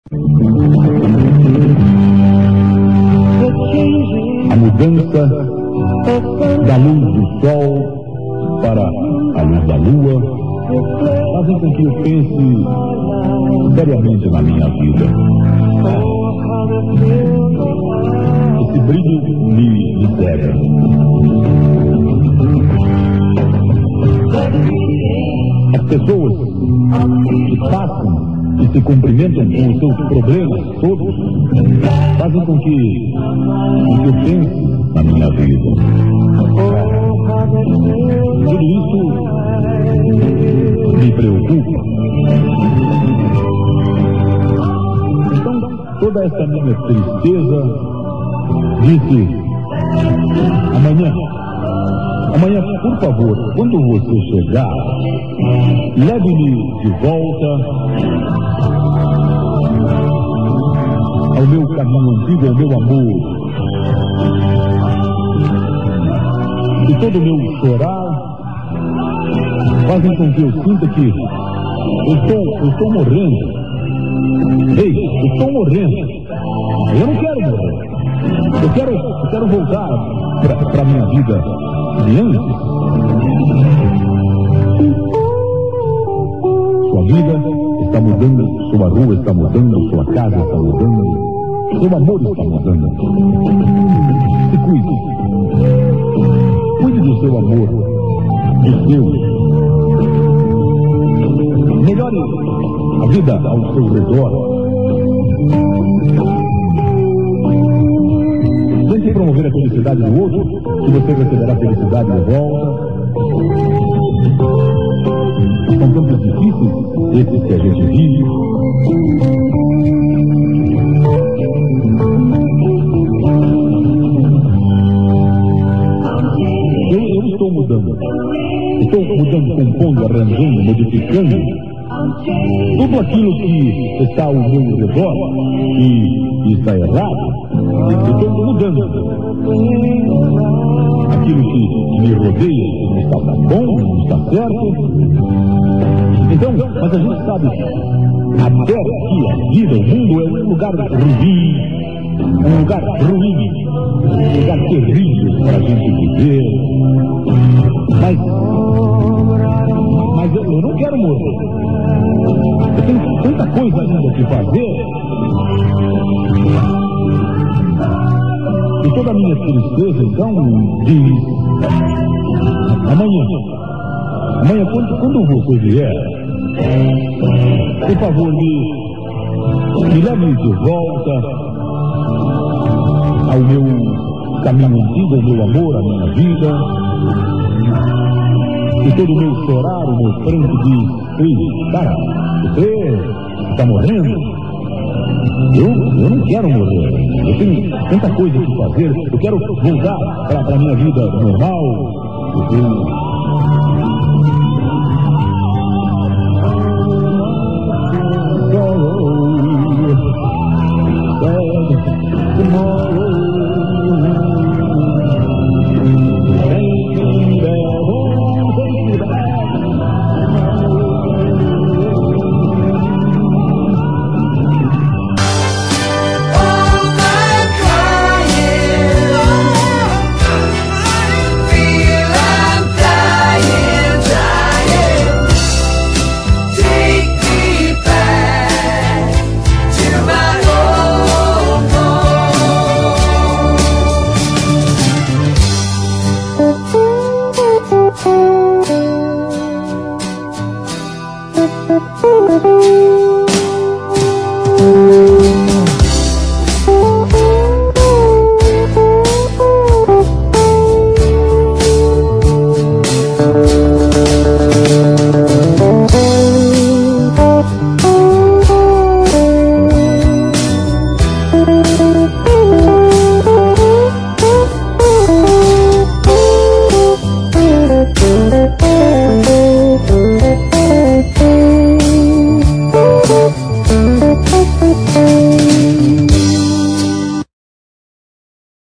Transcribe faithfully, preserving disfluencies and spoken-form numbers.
A mudança da luz do sol para a luz da lua fazem com que eu pense seriamente na minha vida. Esse brilho me, me cega. As pessoas que passam e se cumprimentam com os seus problemas todos fazem com que, com que eu pense na minha vida. Tudo isso me preocupa. Então, toda essa minha tristeza disse: amanhã, amanhã, por favor, quando você chegar, leve-me de volta ao meu caminho antigo, ao meu amor. E todo o meu chorar fazem com que eu sinta que eu estou, eu estou morrendo. Ei, eu estou morrendo. Eu não quero morrer. Eu quero, eu quero voltar para a minha vida de antes. Sua vida está mudando, sua rua está mudando, sua casa está mudando, seu amor está mudando. Se cuide. Cuide do seu amor, do seu. Melhore a vida ao seu redor. Tente promover a felicidade do outro, que você receberá felicidade de volta. São tempos difíceis esses que a gente vive. Eu, eu estou mudando. Estou mudando, compondo, arranjando, modificando tudo aquilo que está ao meu redor e, e está errado. Estou mudando aquilo que me rodeia, que não está bom, não está certo. Então, mas a gente sabe, a terra aqui, a vida, o mundo é um lugar ruim, um lugar ruim, um lugar terrível para a gente viver. Mas, mas eu, eu não quero morrer. Eu tenho tanta coisa ainda que fazer. E toda a minha tristeza, então, diz: amanhã, amanhã, quando, quando você vier, por favor, me, me leve de volta ao meu caminho antigo, ao meu amor, à minha vida. E todo o meu chorar, o meu pranto diz: ei, cara, você está morrendo? Eu, eu não quero morrer. Eu tenho tanta coisa que fazer. Eu quero voltar para a minha vida normal. Eu tenho... Thank you.